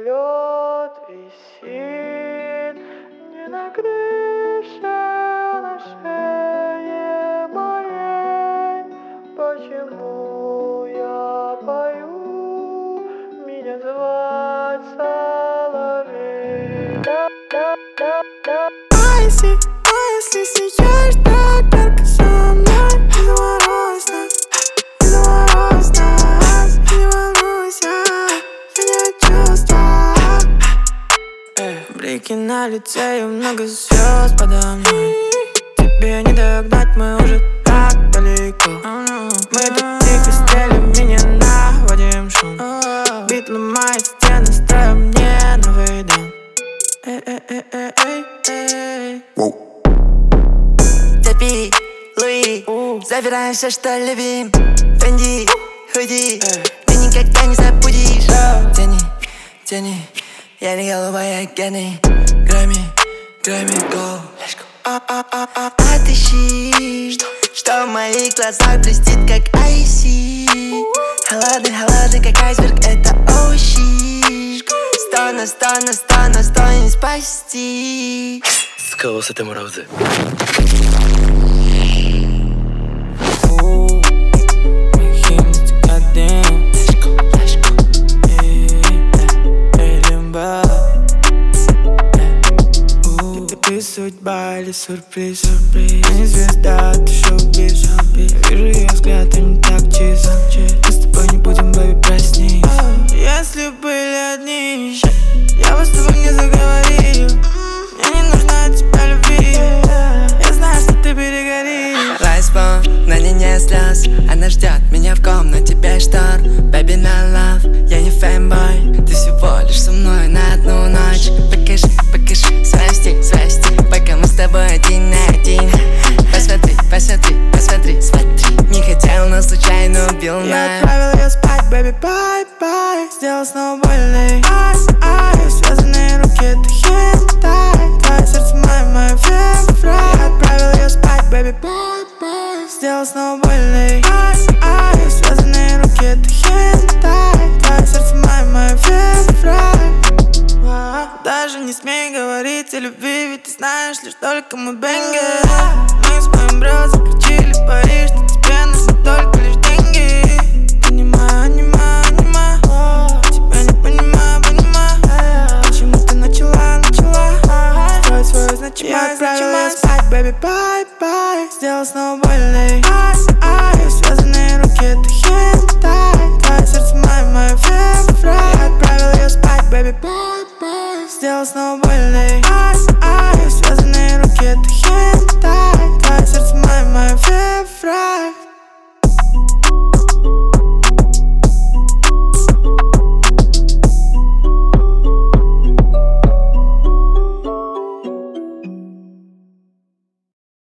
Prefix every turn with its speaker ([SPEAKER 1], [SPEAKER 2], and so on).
[SPEAKER 1] Самолет висит не на крыше, а на шее моей. Почему я пою? Меня звать соловей. А если сияешь так ярко со мной, не заморозь нас, не заморозь нас, не волнуйся, меня чувства. Блики на лице и много звезд подо мной. Тебе не догнать, мы уже так далеко. Мы так тихо стелим, меня наводим шум. Бит ломает стены, строим мне новый дом.
[SPEAKER 2] Цепи, Луи, забираем все, что любим. Фенди, худи, ты никогда не забудешь. Тяни, тяни, я не голубая, Генни. Грэмми, Грэмми, go. Отыщи, что в моих глазах блестит, как айси. Холодный, холодный, как айсберг, это оуши. Сто на сто на сто на сто не спасти. Сколосите морози.
[SPEAKER 1] Ты судьба или сюрприз, я не звезда, ты шоу-биз. Вижу ее взгляд, и не так чист. Мы с тобой не будем, бэби, проснись. Если были одни, я бы с тобой не заговорил. Мне не нужна от тебя любви, я знаю, что ты перегоришь.
[SPEAKER 2] Лайспон, на ней нет слез, она ждет меня в комнате без штор. Baby, not love, я не фэнбой, ты всего лишь со мной на одну ночь. Покажи, покажи свой стиль, пока мы с тобой один на один. Посмотри, посмотри, посмотри, смотри, не хотел, но случайно убил нас.
[SPEAKER 1] Я отправил ее спать, baby, bye-bye. Сделал снова больно, ай-ай. Связанные руки, это хентай. Твое сердце мое февраль. Я отправил ее спать, baby, bye-bye. Сделал снова больно, ай-ай. Связанные руки, это хентай. Твое сердце мое февраль. Даже не смей говорить о любви, ведь ты знаешь лишь только мой бенгер. Мы с моим бро заключили пари, что тебе нужны только лишь деньги. Понимаю, тебя не понимаю. Почему ты начала строить свою значимость. Я отправил ее спать, baby, bye-bye. Сделал снова больно, ай-ай. Связанные руки, это хентай. Твое сердце мое февраль. Я отправил ее спать, baby, bye-bye. Сделал снова больно.